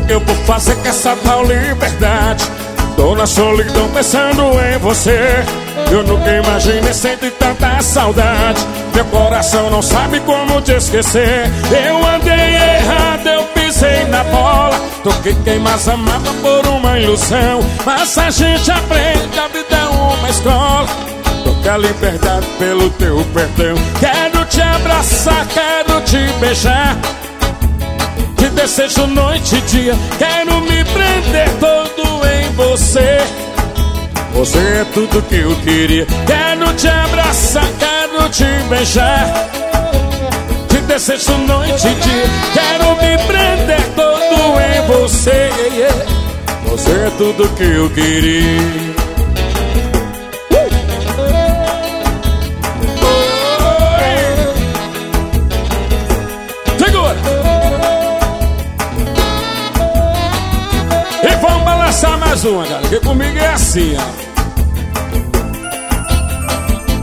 eu vou fazer com essa tal liberdade? Tô na solidão pensando em você. Eu nunca imaginei sentir tanta saudade. Meu coração não sabe como te esquecer. Eu andei errado, eu pisei na bola. Toquei queimas a mapa por uma ilusão. Mas a gente aprende, a vida é uma escola. Toca a liberdade pelo teu perdão. Quero te abraçar, quero te beijar. Te desejo noite e dia. Quero me prender todo em você. Você é tudo que eu queria. Quero te abraçar, quero te beijar. Te desejo noite e dia. Quero me prender todo em você. Você é tudo que eu queria. E vamos balançar mais uma, galera, que comigo é assim, ó.